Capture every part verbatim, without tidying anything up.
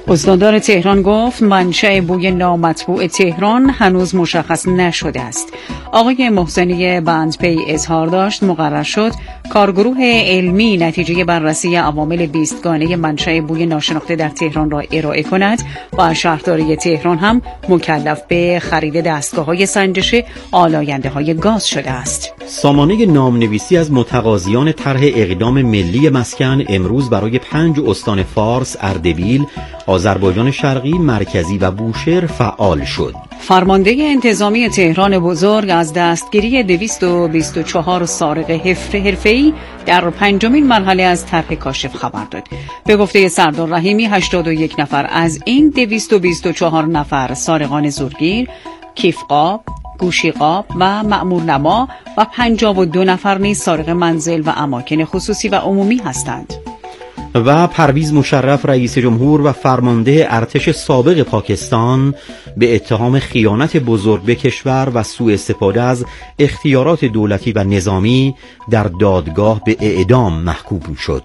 استاندار تهران گفت منشأ بوی نامطبوع تهران هنوز مشخص نشده است. آقای محسنی بندپی اظهار داشت مقرر شد کارگروه علمی نتیجه بررسی عوامل بیست گانه منشأ بوی ناشناخته در تهران را ارائه کند و شهرداری تهران هم مکلف به خرید دستگاه‌های سنجش آلاینده‌های گاز شده است. سامانه نامنویسی از متقاضیان طرح اقدام ملی مسکن امروز برای پنج استان فارس، اردبیل، آذربایجان شرقی، مرکزی و بوشهر فعال شد. فرمانده انتظامی تهران بزرگ از دستگیری دویست و بیست و چهار سارق حرفه‌ای در پنجمین مرحله از طرح کاشف خبر داد. به گفته سردار رحیمی هشتاد و یک نفر از این دویست و بیست و چهار نفر سارقان زورگیر، کیفقاب، گوشیقاب و مأمورنما و پنجاه و دو نفر نیز سارق منزل و اماکن خصوصی و عمومی هستند. و پرویز مشرف رئیس جمهور و فرمانده ارتش سابق پاکستان به اتهام خیانت بزرگ به کشور و سوء استفاده از اختیارات دولتی و نظامی در دادگاه به اعدام محکوم شد.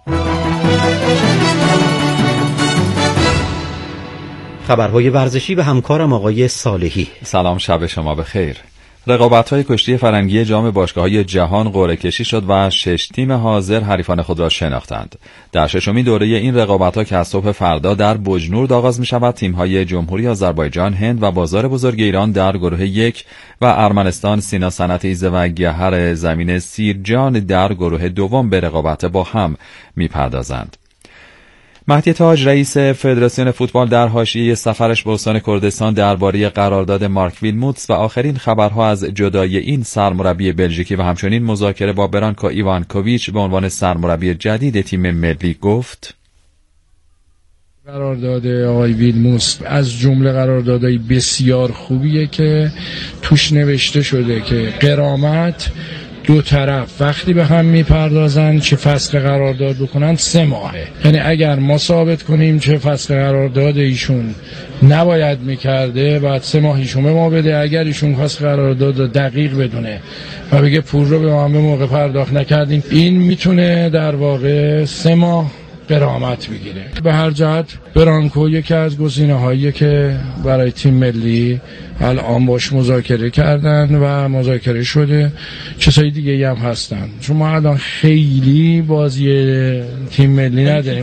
خبرهای ورزشی و همکارم آقای صالحی. سلام، شب شما بخیر. رقابت‌های کشتی فرنگی جام باشگاه‌های جهان قرعه کشی شد و شش تیم حاضر حریفان خود را شناختند. در ششمین دوره این رقابت‌ها که از صبح فردا در بوجنورد آغاز می‌شود، تیم‌های جمهوری آذربایجان، هند و بازار بزرگ ایران در گروه یک و ارمنستان، سینا صنعت ایزه و گهر زمین سیرجان در گروه دوم به رقابت با هم می‌پردازند. مهدی تاج رئیس فدراسیون فوتبال در حاشیه سفرش به استان کردستان درباره قرارداد مارک ویلموتس و آخرین خبرها از جدایی این سرمربی بلژیکی و همچنین مذاکره با برانکو ایوانکوویچ به عنوان سرمربی جدید تیم ملی گفت: قرارداد آقای ویلموتس از جمله قراردادهای بسیار خوبیه که توش نوشته شده که غرامت دو طرف وقتی به هم میپردازن چه فسخ قرارداد بکنن سه ماهه. یعنی اگر ما ثابت کنیم چه فسخ قرارداد ایشون نباید میکرده، بعد سه ماه ایشون به ما بده. اگر ایشون فسخ قرارداد دقیق بدونه و بگه پول رو به ما به موقع پرداخت نکردیم، این میتونه در واقع سه ماه غرامت بگیره. به هر جهت برانکو یکی از گزینه‌هایی که برای تیم ملی الان باش مذاکره کردن و مذاکره شده. چیزهای دیگه هم هستن، چون ما الان خیلی بازی تیم ملی نداریم.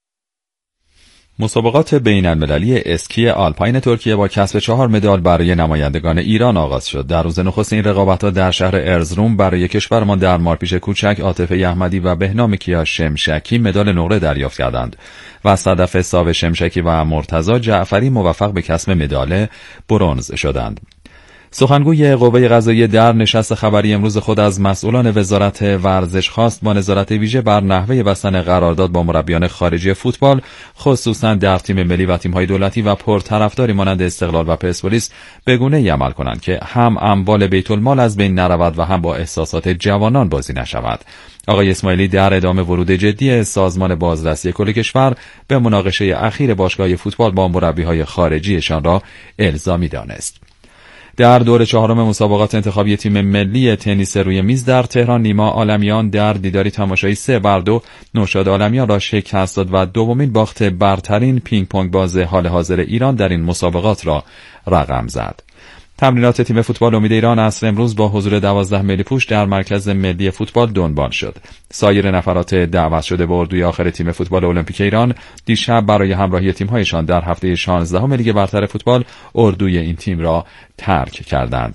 مسابقات بین المللی اسکی آلپاین ترکیه با کسب چهار مدال برای نمایندگان ایران آغاز شد. در روز نخست این رقابت‌ها در شهر ارزروم برای کشورمان در مارپیچ کوچک عاطفه احمدی و بهنام کیا شمشکی مدال نقره دریافت کردند و صدف ساو شمشکی و مرتضی جعفری موفق به کسب مدال برنز شدند. سخنگوی قوه قضاییه در نشست خبری امروز خود از مسئولان وزارت ورزش خواست با نظارت ویژه بر نحوه بستن قرارداد با مربیان خارجی فوتبال، خصوصا در تیم ملی و تیم‌های دولتی و پرطرفداری مانند استقلال و پرسپولیس، به گونه‌ای عمل کنند که هم اموال بیت المال از بین نرود و هم با احساسات جوانان بازی نشود. آقای اسماعیلی در ادامه ورود جدی سازمان بازرسی کل کشور به مناقشه اخیر باشگاه فوتبال با مربی‌های خارجیشان را الزامی دانست. در دور چهارم مسابقات انتخابی تیم ملی تنیس روی میز در تهران، نیما عالمیان در دیداری تماشایی سه بر دو نوشاد عالمیان را شکست داد و دومین باخت برترین پینگ پونگ باز حال حاضر ایران در این مسابقات را رقم زد. تمرینات تیم فوتبال امید ایران عصر امروز با حضور دوازده ملی پوش در مرکز ملی فوتبال دنبال شد. سایر نفرات دعوت شده به اردوی آخر تیم فوتبال المپیک ایران دیشب برای همراهی تیم‌هایشان در هفته شانزدهم لیگ برتر فوتبال اردوی این تیم را ترک کردند.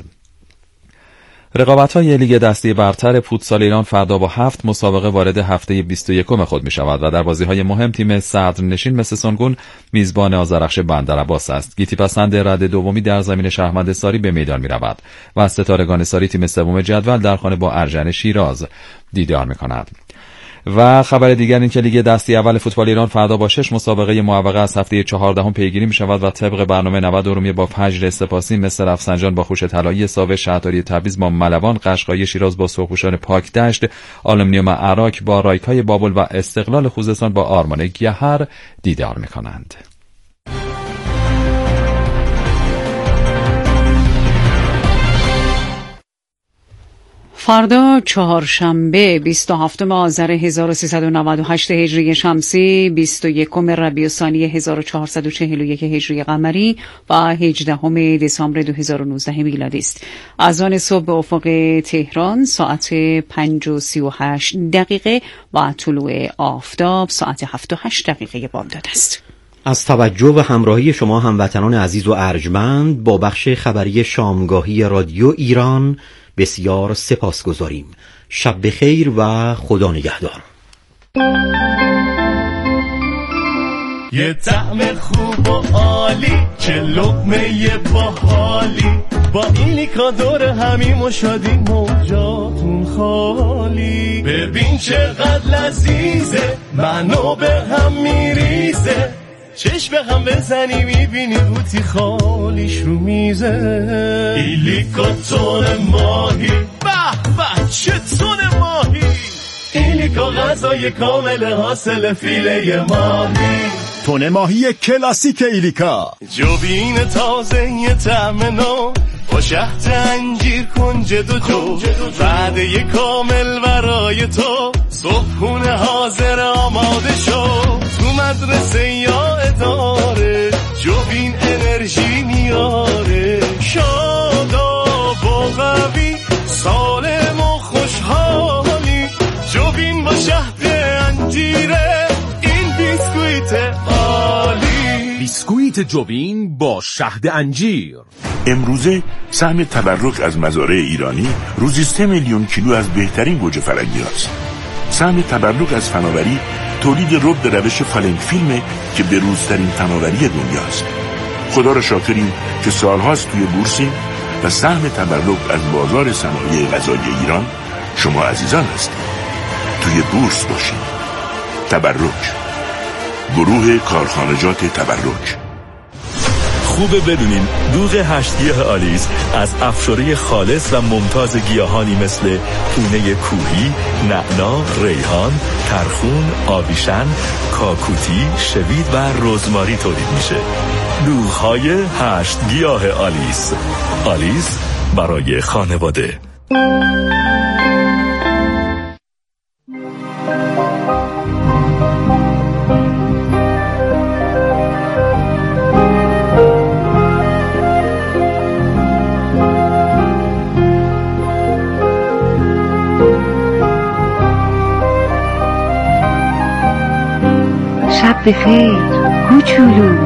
رقابت‌های لیگ دستی برتر فوتسال ایران فردا با هفت مسابقه وارد هفته بیست و یکم خود می‌شود و در بازی‌های مهم تیم صدرنشین مثل سنگون میزبان آذرخش بندرعباس است. گیتی پسند رده دومی در زمین شهرمند ساری به میدان می‌رود و ستارگان ساری تیم سوم جدول در خانه با ارژن شیراز دیدار می‌کند. و خبر دیگر این که لیگ دستی اول فوتبال ایران فردا با شش مسابقه معوقه از هفته چهاردهم پیگیری می شود و طبق برنامه نود ارومیه با فجر سپاسی، مصر رفسنجان با خوش طلایی، ساوه شهرداری تبریز با ملوان، قشقایی شیراز با سرخپوشان پاک دشت، آلومینیوم عراق با رایکای بابل و استقلال خوزستان با آرمان گهر دیدار می کنند. فردا چهارشنبه بیست و هفتم آذر هزار و سیصد و نود و هشت هجری شمسی، بیست و یکم ربیع الثانی هزار و چهارصد و چهل و یک هجری قمری و هجدهم دسامبر دو هزار و نوزده میلادی است. از آن صبح به افق تهران ساعت پنج و سی و هشت دقیقه و طلوع آفتاب ساعت هفت و هشت دقیقه بامداد است. از توجه و همراهی شما هموطنان عزیز و ارجمند با بخش خبری شامگاهی رادیو ایران بسیار سپاسگزاریم. شب بخیر و خدا نگهدار. یه طعم خوب و عالی، چه لقمه باحالی، با ایلیکا دور همیم و شادی موجاتون خالی. ببین چقدر لذیذه، منو به هم میریزه، چشم به هم بزنی میبینی بوتی خالیش رو میزه. ایلیکا تون ماهی، به به چه تون ماهی، ایلیکا غذای کامل حاصل فیله ماهی. تون ماهی کلاسیک ایلیکا، جوبین تازه یه طعم نو، با شهد انجیر کنج دو جو، وعده کامل برای تو، صبحونه حاضر آماده شو. تو مدرسه یا اداره، جوبین انرژی میاره، شاداب و قوی، سالم و خوشحالی. جوبین با شهد انجیره، این بیسکویت عالی. بیسکویت جوبین با شهد انجیر. امروزه سهم تبرک از مزارع ایرانی روزی سه میلیون کیلو از بهترین گوجه فرنگی هست. سهم تبرک از فناوری تولید رب به روش فالنگ فیلمه که به روزترین فناوری دنیاست. خدا را شاکریم که سالهاست توی بورسیم و سهم تبرک از بازار صنایع غذایی ایران شما عزیزان هستید. توی بورس باشید. تبرک، گروه کارخانجات تبرک. خوبه بدونین دوغ هشت گیاه آلیس از افشاره خالص و ممتاز گیاهانی مثل پونه کوهی، نعنا، ریحان، ترخون، آویشن، کاکوتی، شوید و رزماری تولید میشه. دوغ‌های هشت گیاه آلیس. آلیس برای خانواده. شب بخیر کوچولو.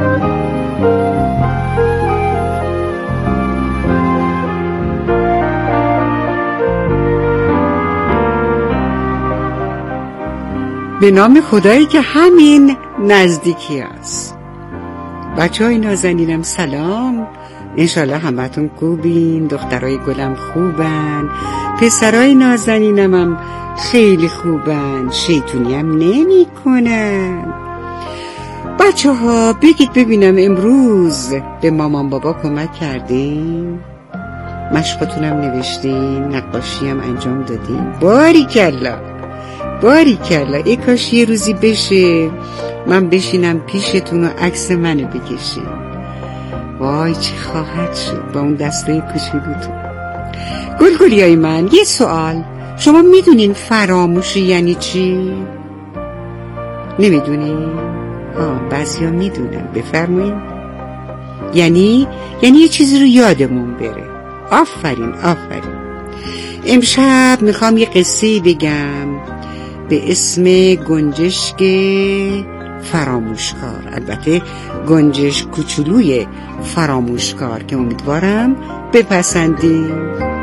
به نام خدایی که همین نزدیکی است. بچه های نازنینم سلام، انشالله همتون خوبین، دخترای گلم خوبن، پسرای نازنینم هم خیلی خوبن، شیطونی هم نمی کنن. بچه ها بگید ببینم امروز به مامان بابا کمک کردین؟ مشقاتونم نوشتین؟ نقاشی هم انجام دادین؟ باریکلا باریکلا. ای کاش یه روزی بشه من بشینم پیشتون و عکس منو بکشین. وای چه خواهد شد با اون دستای کوچولوتون. گلگلیای من، یه سوال، شما میدونین فراموشی یعنی چی؟ نمیدونین؟ آه بعضی ها میدونن، بفرمایین. یعنی یعنی یه چیزی رو یادمون بره. آفرین آفرین. امشب میخوام یه قصه بگم به اسم گنجشک فراموشکار. البته گنجشک کوچولوی فراموشکار که امیدوارم بپسندین.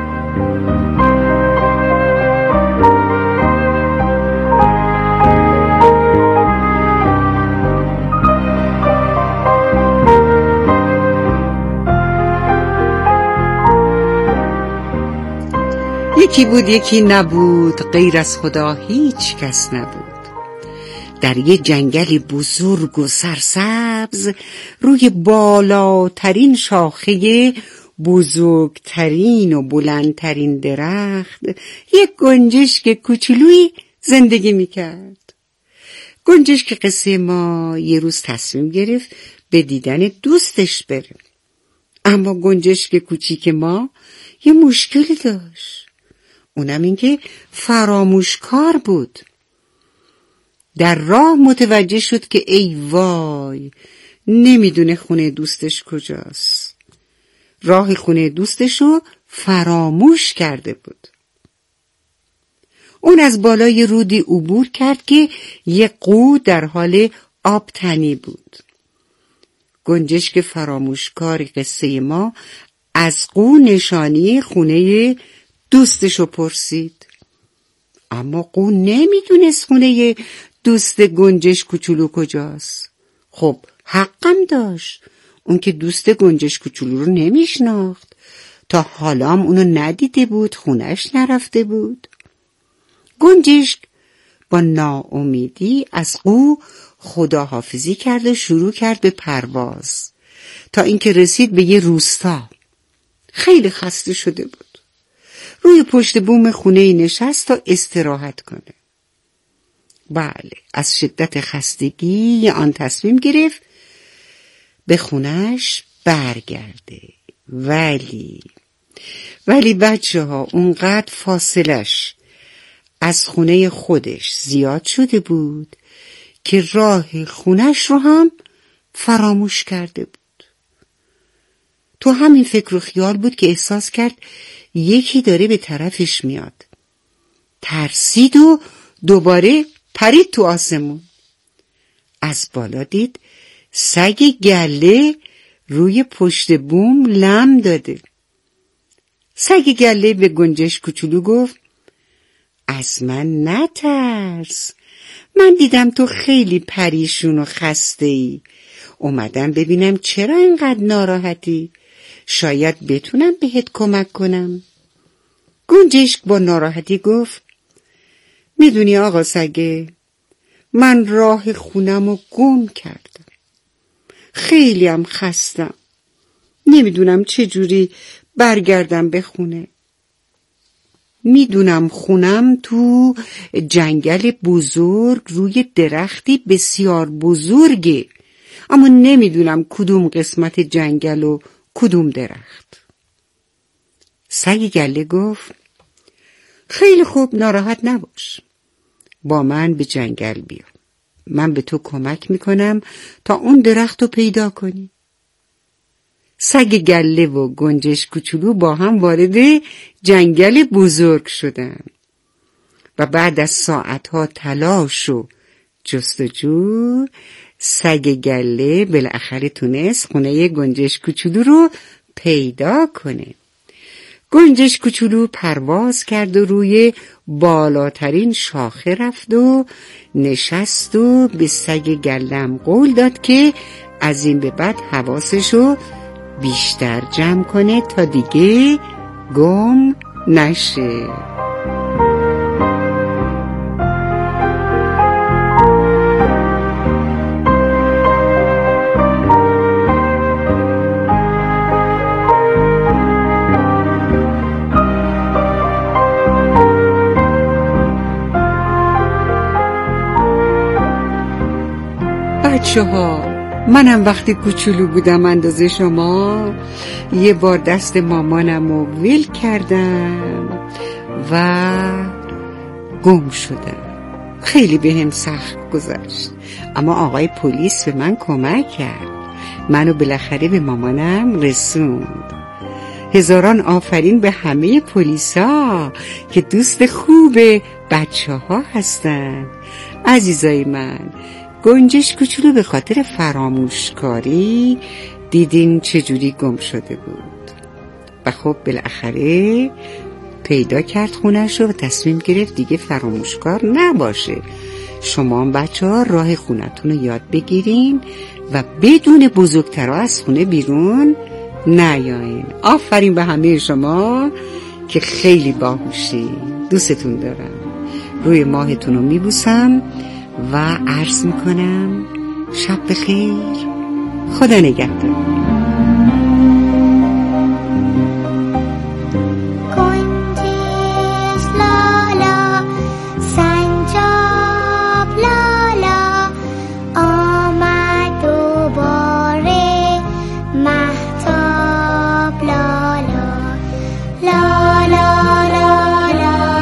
یکی بود یکی نبود، غیر از خدا هیچ کس نبود. در یه جنگل بزرگ و سرسبز، روی بالاترین شاخه بزرگترین و بلندترین درخت، یک گنجشک کوچولویی زندگی میکرد. گنجشک قصه ما یه روز تصمیم گرفت به دیدن دوستش بره. اما گنجشک کوچیک ما یه مشکلی داشت. اونم این که فراموشکار بود. در راه متوجه شد که ای وای، نمیدونه خونه دوستش کجاست. راه خونه دوستشو فراموش کرده بود. اون از بالای رودی عبور کرد که یک قو در حال آب تنی بود. گنجشک فراموشکار قصه ما از قو نشانی خونه دوستشو پرسید، اما قو نمیدونست خونه دوست گنجش کوچولو کجاست. خب حقم داشت، اون که دوست گنجش کوچولو رو نمیشناخت، تا حالا هم اونو ندیده بود، خونش نرفته بود. گنجشک با ناامیدی از قو خداحافظی کرد و شروع کرد به پرواز تا اینکه رسید به یه روستا. خیلی خسته شده بود. روی پشت بوم خونه نشست تا استراحت کنه. بله، از شدت خستگی آن تصمیم گرفت به خونش برگرده. ولی ولی بچه ها اونقدر فاصلش از خونه خودش زیاد شده بود که راه خونش رو هم فراموش کرده بود. تو همین فکر و خیال بود که احساس کرد یکی داره به طرفش میاد. ترسید و دوباره پرید تو آسمون. از بالا دید سگ گله روی پشت بوم لم داده. سگ گله به گنجش کوچولو گفت از من نترس، من دیدم تو خیلی پریشون و خسته ای، اومدم ببینم چرا اینقدر ناراحتی، شاید بتونم بهت کمک کنم. گنجشک با ناراحتی گفت میدونی آقا سگه، من راه خونم رو گم کردم، خیلی هم خستم، نمیدونم چجوری برگردم به خونه. میدونم خونم تو جنگل بزرگ روی درختی بسیار بزرگه، اما نمیدونم کدوم قسمت جنگل و کدوم درخت. سگ گله گفت خیلی خوب، ناراحت نباش، با من به جنگل بیا، من به تو کمک میکنم تا اون درخت رو پیدا کنی. سگ گله و گنجش کوچولو با هم وارد جنگل بزرگ شدن و بعد از ساعتها تلاش و جستجو سگ گله بالاخره تونست خونه گنجش کوچولو رو پیدا کنه. گنجش کوچولو پرواز کرد و روی بالاترین شاخه رفت و نشست و به سگ گلم قول داد که از این به بعد حواسشو بیشتر جمع کنه تا دیگه گم نشه. بچه ها، منم وقتی کوچولو بودم اندازه شما یه بار دست مامانم رو ول کردم و گم شدم. خیلی بهم سخت گذشت، اما آقای پلیس به من کمک کرد، منو بالاخره به مامانم رسوند. هزاران آفرین به همه پلیسا که دوست خوب بچه ها هستن. عزیزای من، گنجش کوچولو به خاطر فراموشکاری دیدین چجوری گم شده بود و خب بالاخره پیدا کرد خونش رو و تصمیم گرفت دیگه فراموشکار نباشه. شما بچه ها راه خونتون رو یاد بگیرین و بدون بزرگترها از خونه بیرون نیاین. آفرین به همه شما که خیلی باهوشین. دوستتون دارم. روی ماهتون رو میبوسم و عرض میکنم شب بخیر، خدا نگهدار. La la la la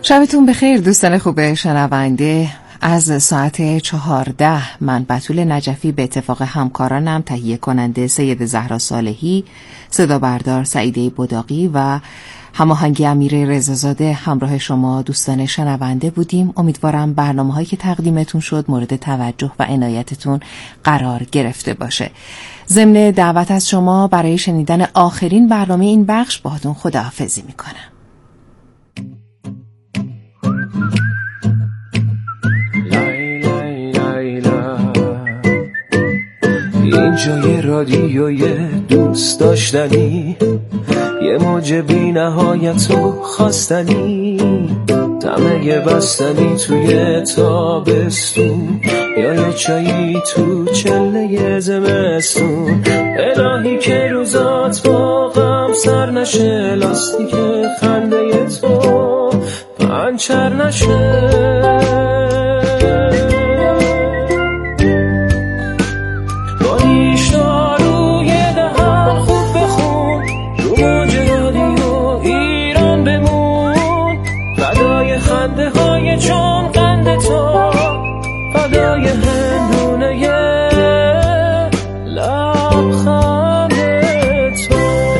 شبتون بخیر دوستان خوب شنونده. از ساعت چهارده من بتول نجفی به اتفاق همکارانم تهیه کننده سید زهرا صالحی، صدا بردار سعیده بداقی و هماهنگی امیر رضازاده همراه شما دوستان شنونده بودیم. امیدوارم برنامه‌هایی که تقدیمتون شد مورد توجه و عنایتتون قرار گرفته باشه. ضمن دعوت از شما برای شنیدن آخرین برنامه این بخش باهاتون خداحافظی میکنم. اینجا یه رادیوی دوست داشتنی، یه موج بی نهایت و خواستنی، تمه بستنی توی تابستون یا یه چایی تو چله زمستون. الهی که روزات با غم سر نشه، لاستیک خنده تو پنچر نشه. چون قند تو فدای هندونه لبخند تو.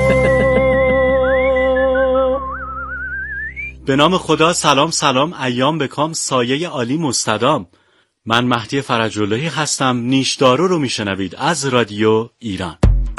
به نام خدا. سلام سلام، ایام بکام، سایه عالی مستدام. من مهدی فرج‌اللهی هستم. نیشدارو رو میشنوید از رادیو ایران.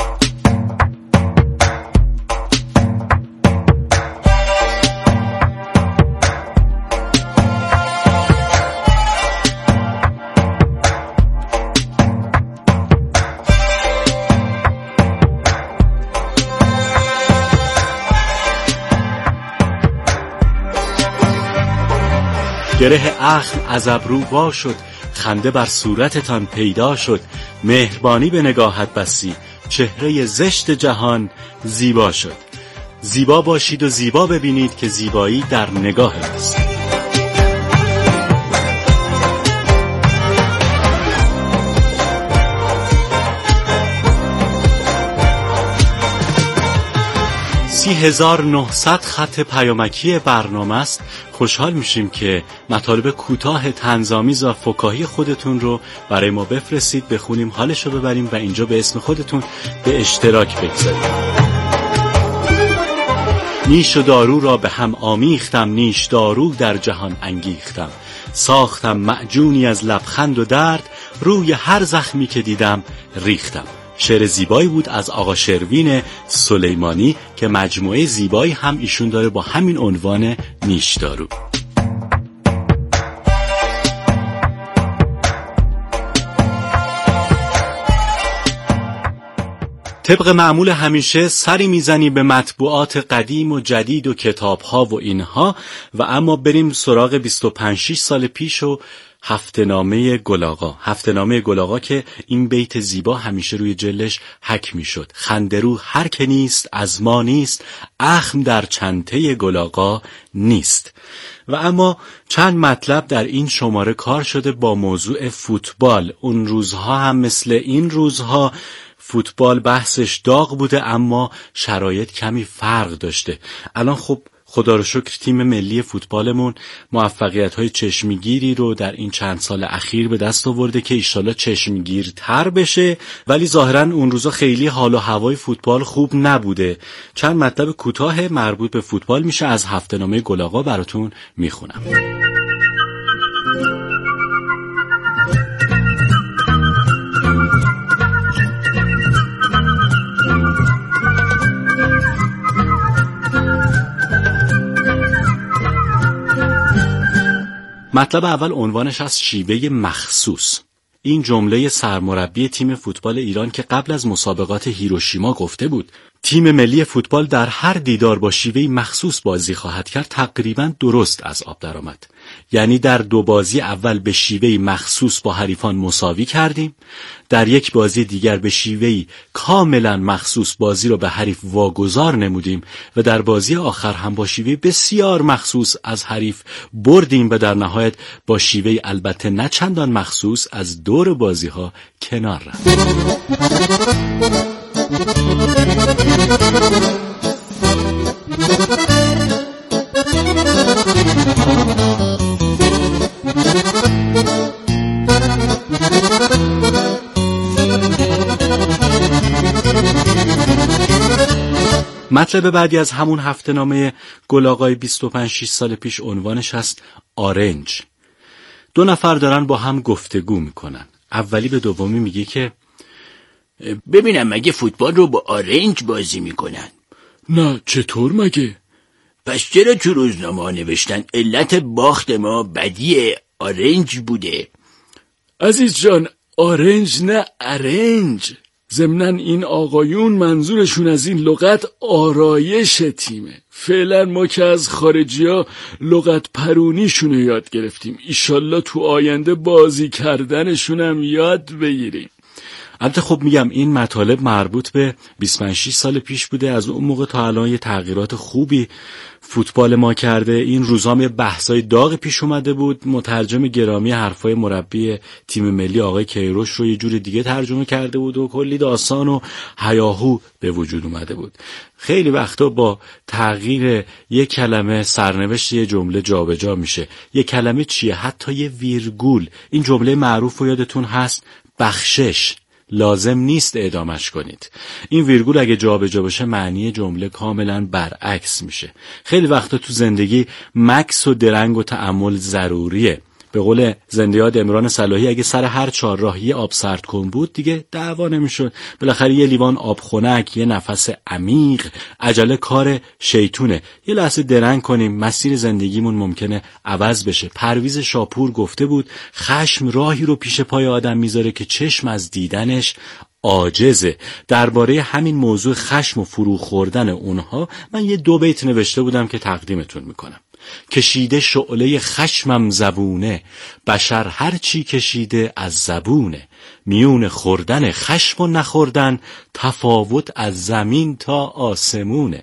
گره اخم از ابرو وا شد، خنده بر صورتتان پیدا شد. مهربانی به نگاهت بسی، چهره زشت جهان زیبا شد. زیبا باشید و زیبا ببینید که زیبایی در نگاه است. سی هزار و نهصد خط پیامکی برنامه است. خوشحال میشیم که مطالب کوتاه طنزآمیز و فکاهی خودتون رو برای ما بفرستید، بخونیم، حالش رو ببریم و اینجا به اسم خودتون به اشتراک بگذارید. نیش و دارو را به هم آمیختم، نیش دارو در جهان انگیختم. ساختم معجونی از لبخند و درد، روی هر زخمی که دیدم ریختم. شعر زیبایی بود از آقا شروین سلیمانی که مجموعه زیبایی هم ایشون داره با همین عنوان نیشدارو. طبق معمول همیشه سری میزنی به مطبوعات قدیم و جدید و کتاب‌ها و اینها و اما بریم سراغ بیست و پنج شش سال پیش و هفته‌نامه گلاغا. هفته‌نامه گلاغا که این بیت زیبا همیشه روی جلدش حک میشد. خندرو هر که نیست از ما نیست، اخم در چنته گلاغا نیست. و اما چند مطلب در این شماره کار شده با موضوع فوتبال. اون روزها هم مثل این روزها فوتبال بحثش داغ بوده اما شرایط کمی فرق داشته. الان خب خدا رو شکر تیم ملی فوتبالمون موفقیت‌های چشمگیری رو در این چند سال اخیر به دست آورده که ایشالا چشمگیرتر بشه، ولی ظاهراً اون روزا خیلی حال و هوای فوتبال خوب نبوده. چند مطلب کوتاه مربوط به فوتبال میشه از هفته‌نامه گلاغا براتون میخونم. مطلب اول عنوانش از شیوه مخصوص. این جمله سرمربی تیم فوتبال ایران که قبل از مسابقات هیروشیما گفته بود تیم ملی فوتبال در هر دیدار با شیوه مخصوص بازی خواهد کرد تقریباً درست از آب درآمد. یعنی در دو بازی اول به شیوه مخصوص با حریفان مساوی کردیم، در یک بازی دیگر به شیوه کاملا مخصوص بازی را به حریف واگذار نمودیم و در بازی آخر هم با شیوه بسیار مخصوص از حریف بردیم و در نهایت با شیوه البته نه چندان مخصوص از دور بازی ها کنار رفتیم. مطلب بعدی از همون هفته نامه گل آقای بیست و پنج شش سال پیش عنوانش هست آرنج. دو نفر دارن با هم گفتگو میکنن. اولی به دومی میگه که ببینم مگه فوتبال رو با آرنج بازی میکنن؟ نه، چطور مگه؟ پس چرا تو روزنامه نوشتن علت باخت ما بدی آرنج بوده؟ عزیز جان، آرنج نه ارنج. ضمناً این آقایون منظورشون از این لغت آرایش تیمه. فعلا ما که از خارجی ها لغت پرونیشون رو یاد گرفتیم، ایشالله تو آینده بازی کردنشون هم یاد بگیریم. البته خب میگم این مطالب مربوط به بیست و پنج شش سال پیش بوده. از اون موقع تا الان یه تغییرات خوبی فوتبال ما کرده. این روزام یه بحثای داغ پیش اومده بود. مترجم گرامی حرفای مربی تیم ملی آقای کیروش رو یه جور دیگه ترجمه کرده بود و کلی داستان و هیاهو به وجود اومده بود. خیلی وقتا با تغییر یه کلمه سرنوشت یه جمله جابجا میشه. یه کلمه چیه؟ حتی یه ویرگول. این جمله معروف رو یادتون هست، بخشش لازم نیست اعدامش کنید. این ویرگول اگه جابجا بشه معنی جمله کاملا برعکس میشه. خیلی وقتا تو زندگی مکث و درنگ و تأمل ضروریه. به قول زنده‌یاد عمران صلاحی اگه سر هر چهارراهی آب سرد کن بود دیگه دعوا نمیشد. بالاخره یه لیوان آب خنک، یه نفس عمیق، عجله کار شیطونه. یه لحظه درنگ کنیم، مسیر زندگیمون ممکنه عوض بشه. پرویز شاپور گفته بود خشم راهی رو پیش پای آدم میذاره که چشم از دیدنش عاجزه. درباره همین موضوع خشم و فرو خوردن اونها من یه دو بیت نوشته بودم که تقدیمتون میکنم. کشیده شعله خشمم زبونه، بشر هر چی کشیده از زبونه. میون خوردن خشم و نخوردن، تفاوت از زمین تا آسمونه.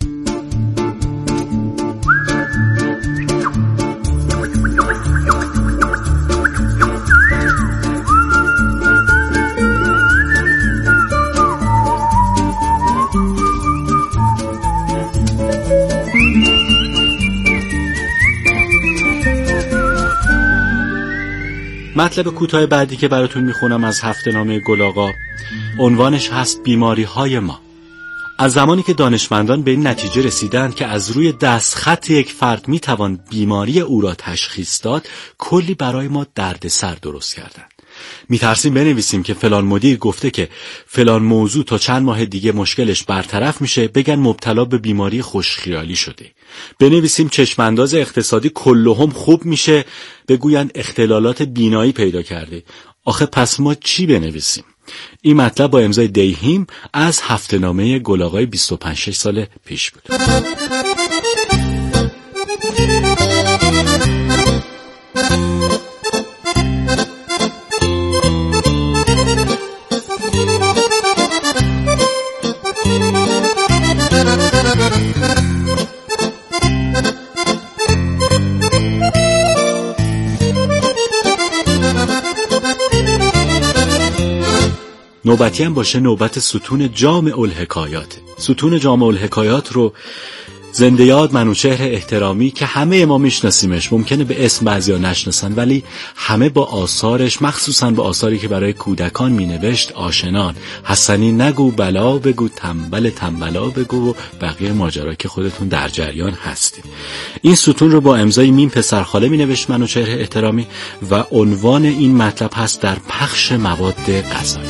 مطلب کوتاه بعدی که براتون میخونم از هفته نامه گل آقا عنوانش هست بیماری های ما. از زمانی که دانشمندان به این نتیجه رسیدند که از روی دستخط یک فرد میتوان بیماری او را تشخیص داد، کلی برای ما دردسر درست کردند. میترسیم بنویسیم که فلان مدیر گفته که فلان موضوع تا چند ماه دیگه مشکلش برطرف میشه، بگن مبتلا به بیماری خوشخیالی شده. بنویسیم چشمانداز اقتصادی کلهم خوب میشه، بگوین اختلالات بینایی پیدا کرده. آخه پس ما چی بنویسیم؟ این مطلب با امضای دیهیم از هفته نامه گل آقای بیست و پنج شش سال پیش بود. نوبتی هم باشه نوبت ستون جامع الحکایات. ستون جامع الحکایات رو زنده‌یاد منوچهر احترامی که همه ما میشناسیمش، ممکنه به اسم بعضیا نشناسن ولی همه با آثارش، مخصوصا با آثاری که برای کودکان مینوشت آشنان. حسنی نگو بلا بگو، تنبل تنبلا بگو و بقیه ماجرا که خودتون در جریان هستید. این ستون رو با امضای میم پسرخاله مینوشت منوچهر احترامی و عنوان این مطلب هست در پخش مواد غذایی.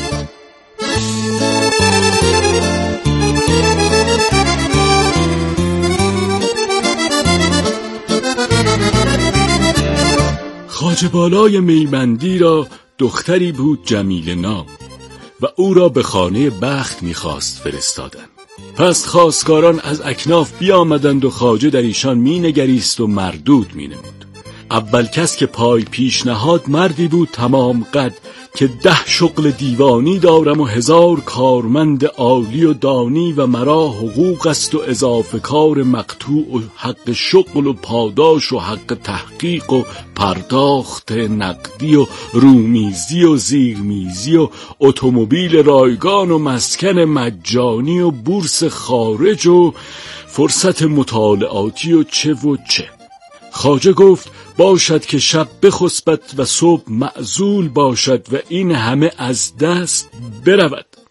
خواجه بالای میمندی را دختری بود جمیل نام و او را به خانه بخت میخواست فرستادن. پس خواستگاران از اکناف بیامدند و خواجه در ایشان مینگریست و مردود مینمود. اول کس که پای پیش نهاد مردی بود تمام قد که ده شغل دیوانی دارم و هزار کارمند عالی و دانی و مرا حقوق است و اضافه کار مقطوع و حق شغل و پاداش و حق تحقیق و پرداخت نقدی و رومیزی و زیرمیزی و اتومبیل رایگان و مسکن مجانی و بورس خارج و فرصت مطالعاتی و چه و چه. خواجه گفت باشد که شب بخسبد و صبح معزول باشد و این همه از دست برود.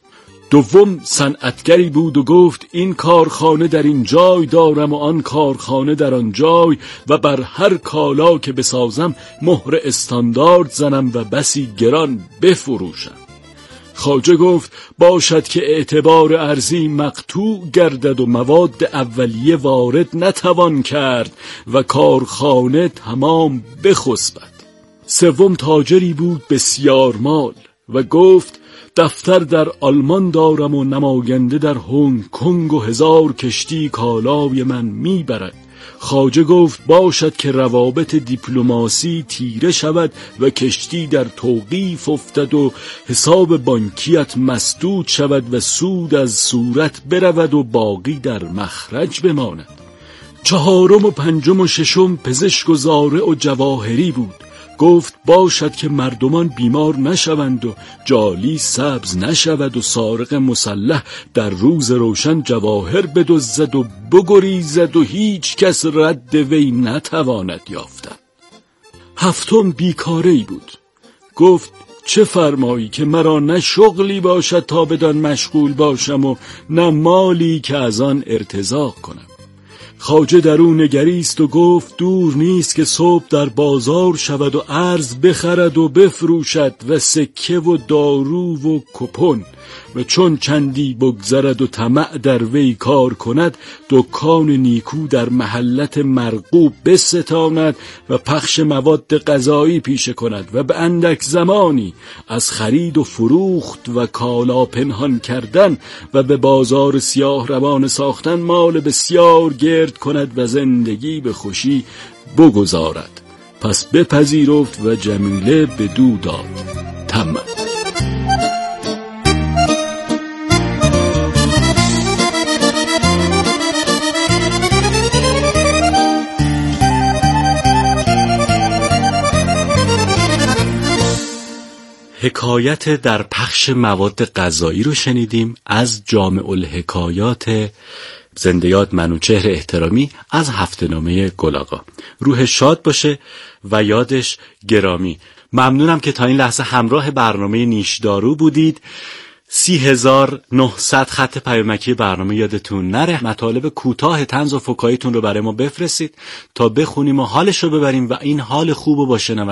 دوم صنعتگری بود و گفت این کارخانه در این جای دارم و آن کارخانه در آن جای و بر هر کالا که بسازم مهر استاندارد زنم و بسی گران بفروشم. خواجه گفت باشد که اعتبار ارزی مقطوع گردد و مواد اولیه وارد نتوان کرد و کارخانه تمام بخسبد. سوم تاجری بود بسیار مال و گفت دفتر در آلمان دارم و نماینده در هنگ کنگ و هزار کشتی کالای من میبرد. خواجه گفت باشد که روابط دیپلماسی تیره شود و کشتی در توقیف افتد و حساب بانکیت مسدود شود و سود از صورت برود و باقی در مخرج بماند. چهارم و پنجم و ششم پزشک و زارع و جواهری بود. گفت باشد که مردمان بیمار نشوند و جالی سبز نشود و سارق مسلح در روز روشن جواهر بدزدد و بگریزد و هیچ کس رد وی نتواند یافتن. هفتم بیکاری بود. گفت چه فرمایی که مرا نه شغلی باشد تا بدان مشغول باشم و نه مالی که از آن ارتزاق کنم. خواجه در او نگریست و گفت دور نیست که صبح در بازار شود و ارز بخرد و بفروشد و سکه و دارو و کپون و چون چندی بگذرد و طمع در وی کار کند دکان نیکو در محلت مرغوب بستاند و پخش مواد غذایی پیشه کند و به اندک زمانی از خرید و فروخت و کالا پنهان کردن و به بازار سیاه روان ساختن مال بسیار گرد کند و زندگی به خوشی بگذارد. پس بپذیرفت و جمیله بدو داد. تمام. حکایت در پخش مواد غذایی رو شنیدیم از جامع الحکایات زندۀاد منوچهر احترامی از هفته‌نامه گل آقا. روح شاد باشه و یادش گرامی. ممنونم که تا این لحظه همراه برنامه نیشدارو بودید. سی هزار و نهصد خط پیامکی برنامه یادتون نره. مطالب کوتاه طنز و فکاهیتون رو برای ما بفرستید تا بخونیم و حالش رو ببریم و این حال خوب رو با شنوندگان